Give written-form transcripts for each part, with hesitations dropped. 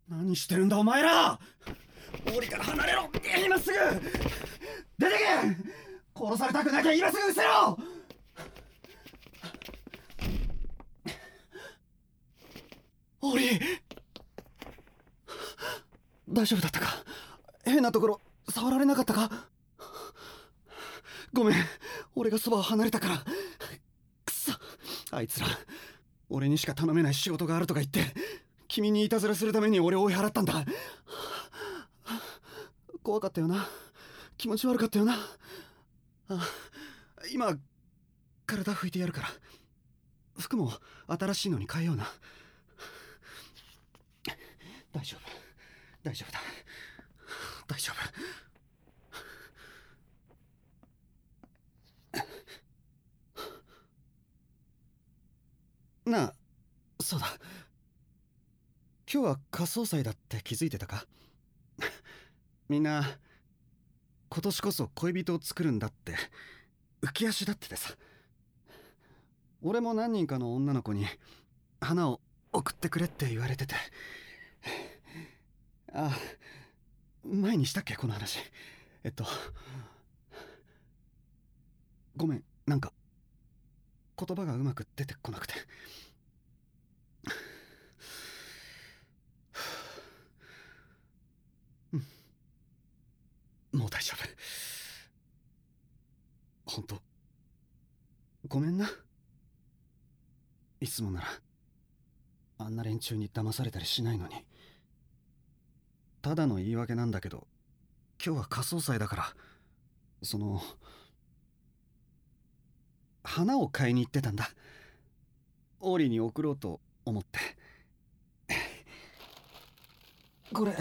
何してるんだお前ら。檻から離れろ。今すぐ出てけ。殺されたくなきゃ今すぐ失せろ。檻、大丈夫だったか。変なところ触られなかったか。ごめん、俺がそばを離れたから。くそ、あいつら俺にしか頼めない仕事があるとか言って君にいたずらするために俺を追い払ったんだ。怖かったよな。気持ち悪かったよな。今体拭いてやるから。服も新しいのに変えような。大丈夫、大丈夫だ、大丈夫なあ。そうだ、今日は仮装祭だって気づいてたか。みんな今年こそ恋人を作るんだって浮き足立っててさ。俺も何人かの女の子に花を送ってくれって言われてて。あ、前にしたっけこの話。ごめん、なんか言葉がうまく出てこなくて。もう大丈夫。ほんとごめんな。いつもならあんな連中に騙されたりしないのに。ただの言い訳なんだけど、今日は仮装祭だから、花を買いに行ってたんだ。オーリーに送ろうと思って。これ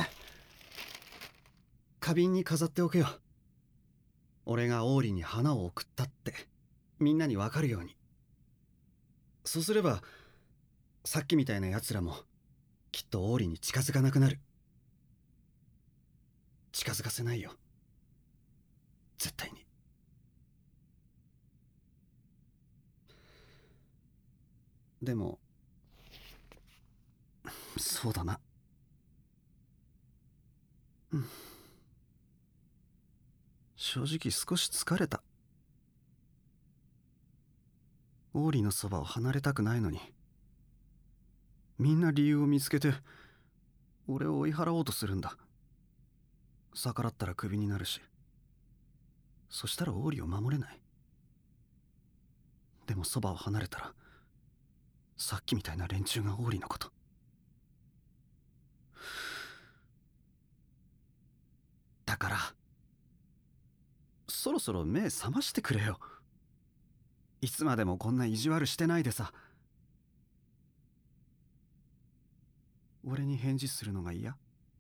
花瓶に飾っておくよ。俺がオーリーに花を送ったってみんなにわかるように。そうすればさっきみたいな奴らもきっとオーリーに近づかなくなる。近づかせないよ、絶対に。でもそうだな、正直少し疲れた。オーリーのそばを離れたくないのに、みんな理由を見つけて俺を追い払おうとするんだ。逆らったらクビになるし、そしたらオーリーを守れない。でもそばを離れたらさっきみたいな連中がオーリーのこと。だからそろそろ目覚ましてくれよ。いつまでもこんな意地悪してないでさ。俺に返事するのが嫌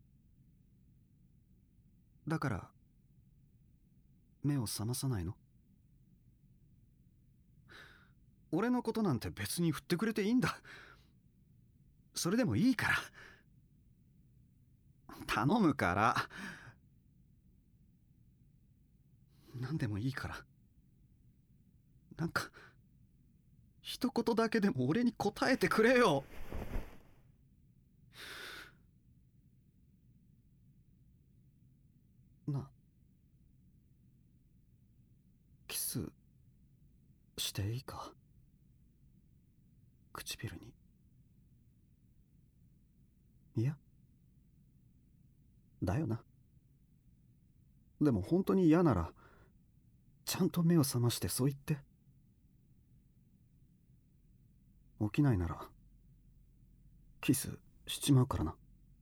だから目を覚まさないの。俺のことなんて別に振ってくれていいんだ。それでもいいから頼むから。何でもいいから、なんか一言だけでも俺に答えてくれよ。な、キスしていいか、唇に。いや、だよな。でも本当に嫌ならちゃんと目を覚ましてそう言って。起きないならキスしちまうからな。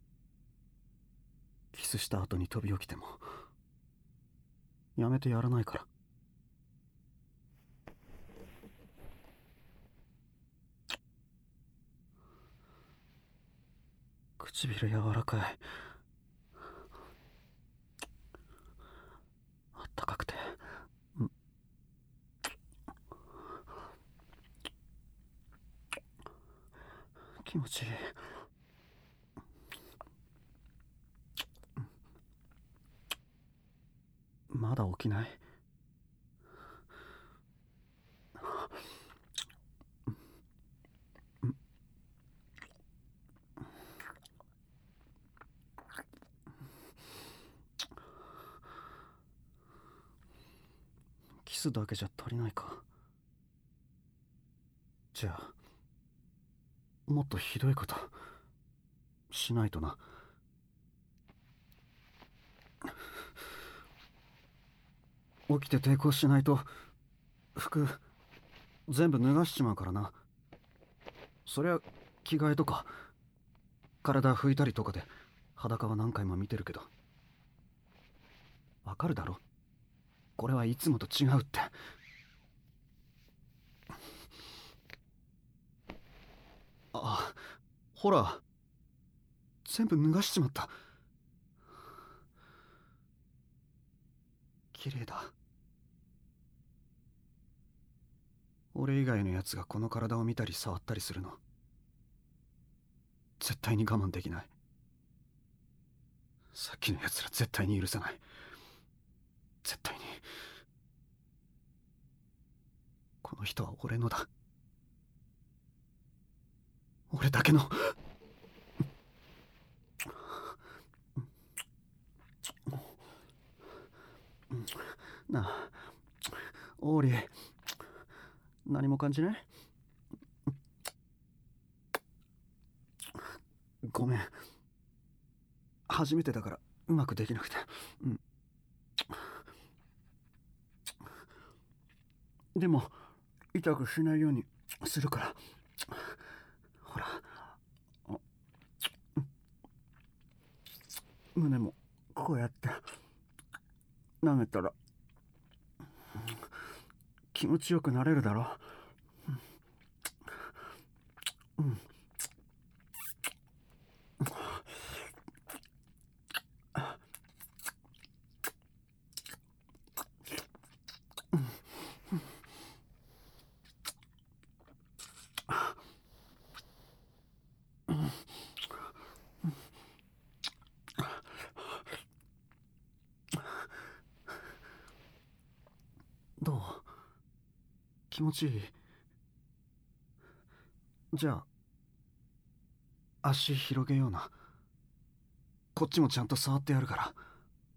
キスした後に飛び起きてもやめてやらないから。唇柔らかい、あったかくて、気持ちいい。まだ起きない。 スだけじゃ足りないか。じゃあもっとひどいことしないとな。起きて抵抗しないと服全部脱がしちまうからな。そりゃ着替えとか体拭いたりとかで裸は何回も見てるけど、わかるだろ、これはいつもと違うって。あ、ほら全部脱がしちまった。綺麗だ。俺以外のやつがこの体を見たり触ったりするの絶対に我慢できない。さっきのやつら絶対に許さない。絶対に。この人は俺のだ。俺だけの。なあオーリー、何も感じない？ごめん、初めてだからうまくできなくて。でも痛くしないようにするから。ほら、胸もこうやって舐めたら気持ちよくなれるだろ。どう？気持ちいい？じゃあ足広げような。こっちもちゃんと触ってやるから。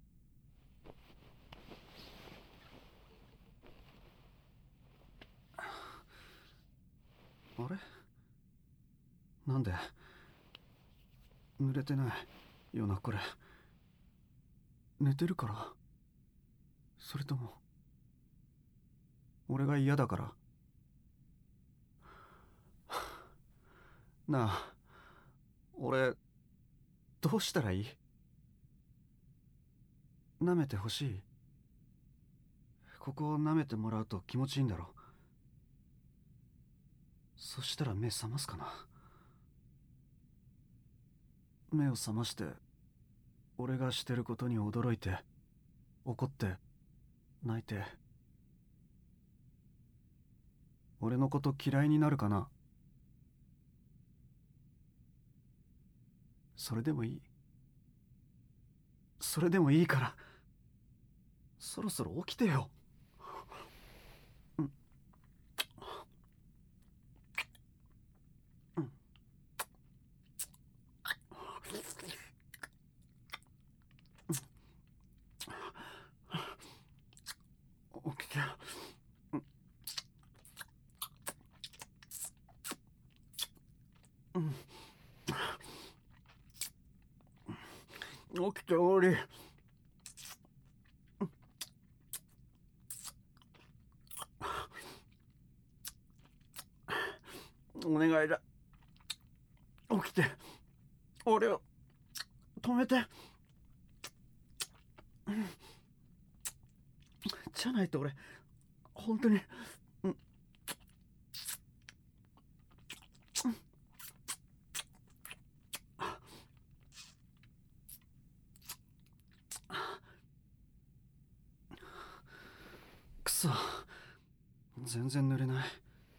あれ、なんで濡れてないよなこれ。寝てるから？それとも俺が嫌だから？なあ、俺どうしたらいい？舐めてほしい？ここを舐めてもらうと気持ちいいんだろ。そしたら目覚ますかな。目を覚まして俺がしてることに驚いて怒って泣いて、俺のこと嫌いになるかな。それでもいい。それでもいいからそろそろ起きてよ。起きて。起きており。お願いだ、起きて俺を止めて。じゃないと俺本当に。くそ、全然濡れない。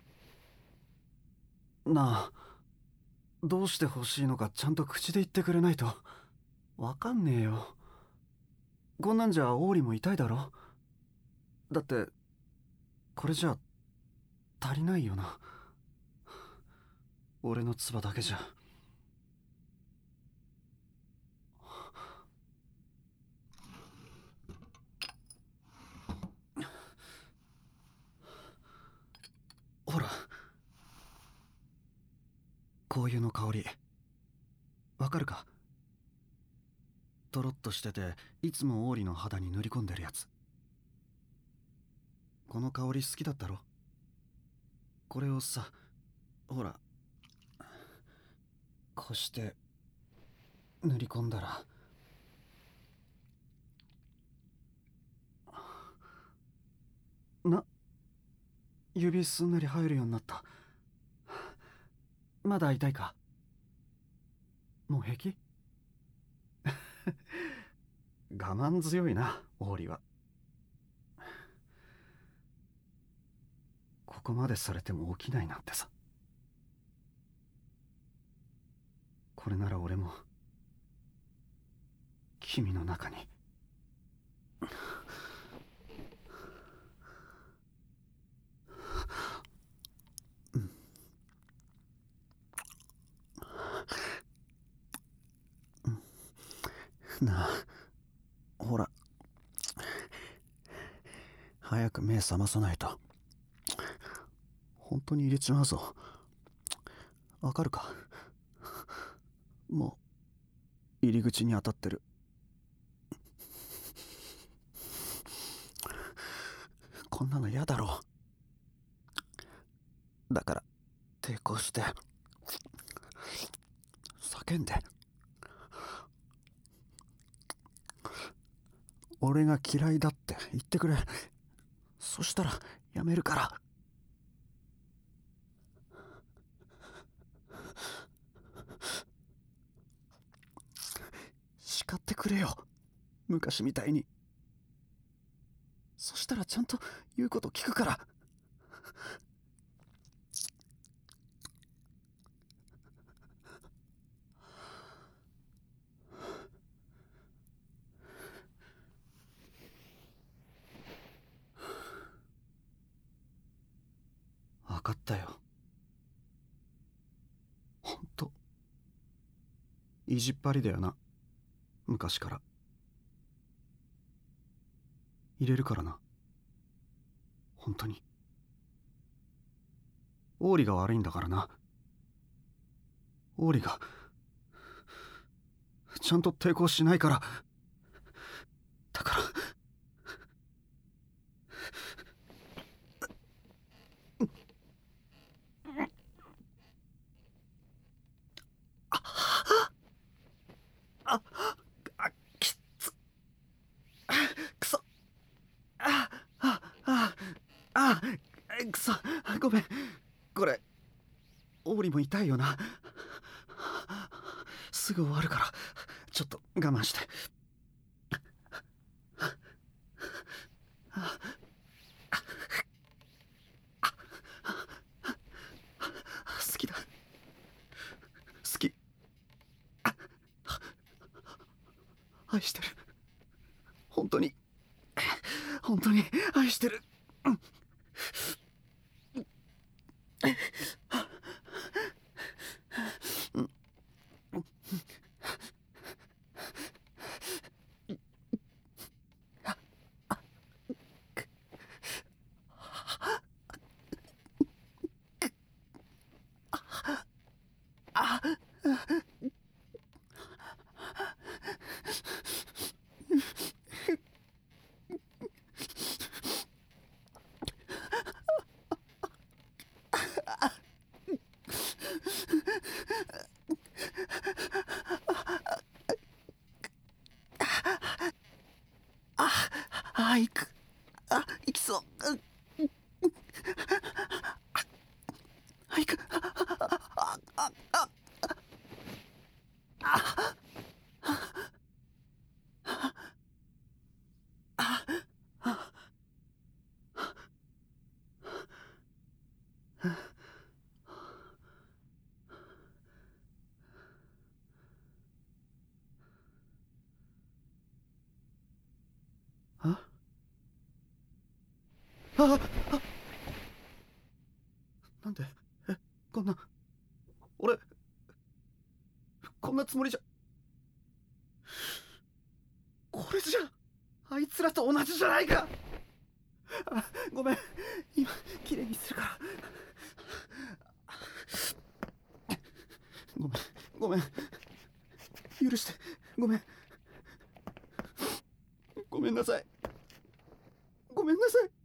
なあ、どうして欲しいのかちゃんと口で言ってくれないとわかんねえよ。こんなんじゃ王林も痛いだろ。だってこれじゃ足りないよな。俺の唾だけじゃ。 香油の香りわかるか？とろっとしてていつも王李の肌に塗り込んでるやつ。この香り好きだったろ？これをさ、ほらこうして塗り込んだら指すんなり入るようになった。まだ痛いか？もう平気？我慢強いな、王李は。ここまでされても起きないなんてさ。これなら俺も君の中に。なあ、ほら早く目覚まさないと本当に入れちまうぞ。わかるか？もう入り口に当たってる。こんなの嫌だろう。だから抵抗して叫んで、俺が嫌いだって言ってくれ。そしたらやめるから。叱ってくれよ、昔みたいに。そしたらちゃんと言うこと聞くから。分かったよ。ほんと意地っ張りだよな、昔から。入れるからな、本当に。王李が悪いんだからな。王李がちゃんと抵抗しないから。だからきつくそくそ、ごめん。これ王李も痛いよな。すぐ終わるからちょっと我慢して。好きだ、好き、愛してる、本当に本当に愛してる。行く、行きそう。行く。なんで？こんな、俺こんなつもりじゃ。これじゃあいつらと同じじゃないか。ごめん、今きれいにするから。 ごめんごめん、許して、ごめん、ごめんなさい、ごめんなさい。